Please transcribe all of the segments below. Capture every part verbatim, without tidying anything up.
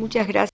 Muchas gracias.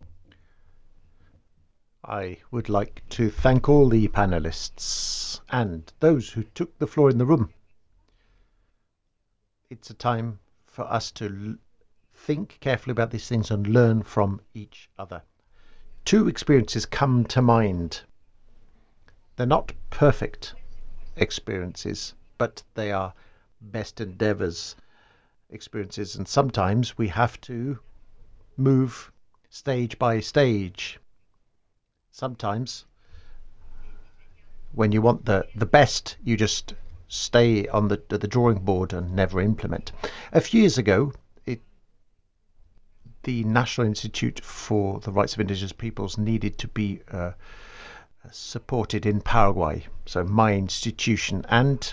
I would like to thank all the panelists and those who took the floor in the room. It's a time for us to think carefully about these things and learn from each other. Two experiences come to mind. They're not perfect experiences, but they are best endeavors experiences. And sometimes we have to move stage by stage. Sometimes when you want the, the best, you just stay on the, the drawing board and never implement. A few years ago, it, the National Institute for the Rights of Indigenous Peoples needed to be uh, supported in Paraguay, so my institution, and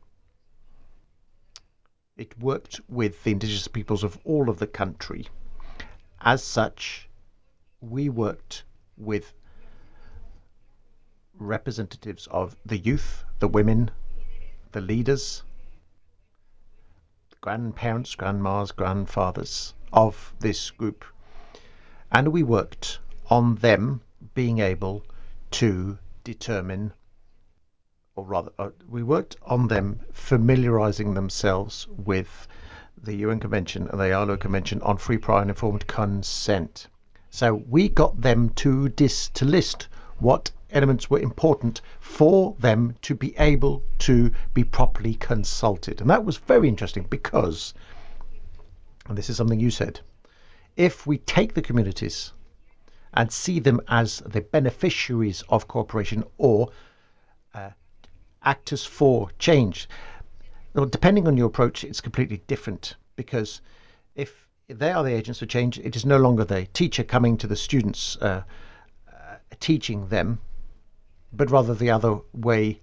it worked with the indigenous peoples of all of the country. As such, we worked with representatives of the youth, the women, the leaders, the grandparents, grandmas, grandfathers of this group. And we worked on them being able to determine, or rather, uh, we worked on them familiarizing themselves with the U N Convention and the I L O Convention on Free, Prior and Informed Consent. So we got them to dis to list what elements were important for them to be able to be properly consulted. And that was very interesting because, and this is something you said, if we take the communities and see them as the beneficiaries of cooperation or uh, actors for change, well, depending on your approach, it's completely different, because if they are the agents for change, it is no longer the teacher coming to the students uh, uh, teaching them, but rather the other way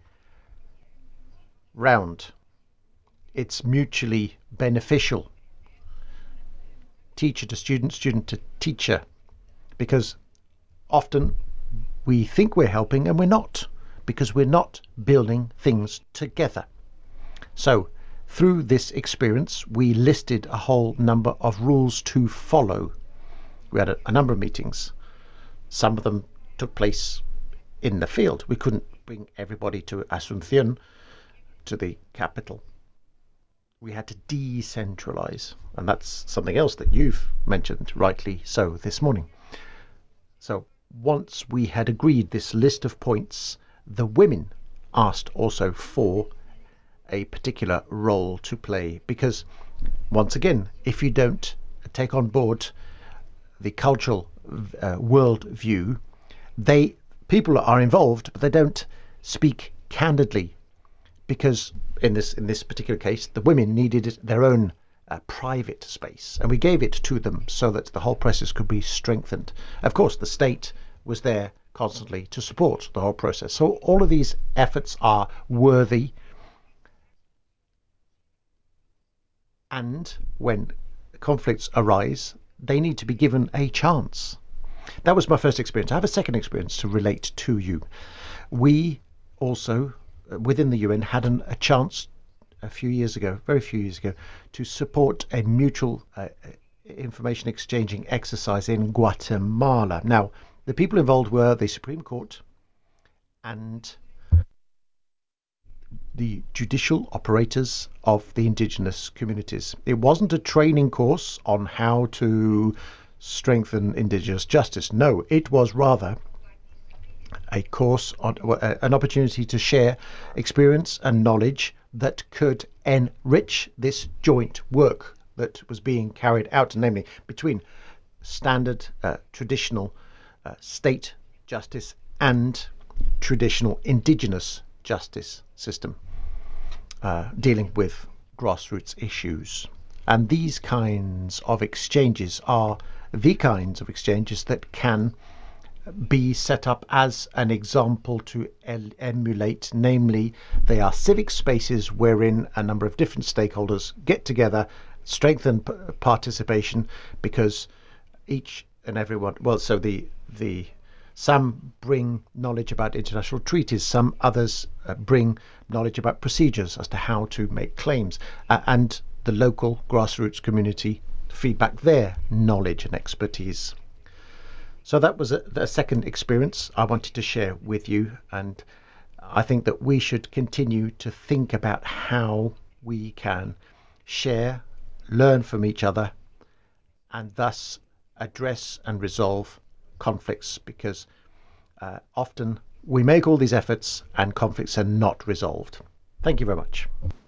round. It's mutually beneficial. Teacher to student, student to teacher, because often we think we're helping and we're not, because we're not building things together. So through this experience, we listed a whole number of rules to follow. We had a, a number of meetings. Some of them took place in the field. We couldn't bring everybody to Asunción, to the capital. We had to decentralize. And that's something else that you've mentioned, rightly so, this morning. So once we had agreed this list of points, the women asked also for a particular role to play, because once again, if you don't take on board the cultural uh, world view, they people are involved, but they don't speak candidly, because in this in this particular case, the women needed their own uh, private space, and we gave it to them so that the whole process could be strengthened. Of course, the state was there constantly to support the whole process. So all of these efforts are worthy. And when conflicts arise, they need to be given a chance. That was my first experience. I have a second experience to relate to you. We also, uh, within the U N, had an, a chance a few years ago, very few years ago, to support a mutual uh, information exchanging exercise in Guatemala. Now, the people involved were the Supreme Court and the judicial operators of the indigenous communities. It wasn't a training course on how to strengthen indigenous justice. No, it was rather a course on uh, an opportunity to share experience and knowledge that could enrich this joint work that was being carried out, namely between standard uh, traditional uh, state justice and traditional indigenous justice system, uh, dealing with grassroots issues. And these kinds of exchanges are the kinds of exchanges that can be set up as an example to emulate, namely, they are civic spaces wherein a number of different stakeholders get together, strengthen p- participation, because each and everyone, well, so the the some bring knowledge about international treaties, some others uh, bring knowledge about procedures as to how to make claims, uh, and the local grassroots community feedback their knowledge and expertise. So that was a, a second experience I wanted to share with you, and I think that we should continue to think about how we can share, learn from each other, and thus address and resolve conflicts, because uh, often we make all these efforts and conflicts are not resolved. Thank you very much.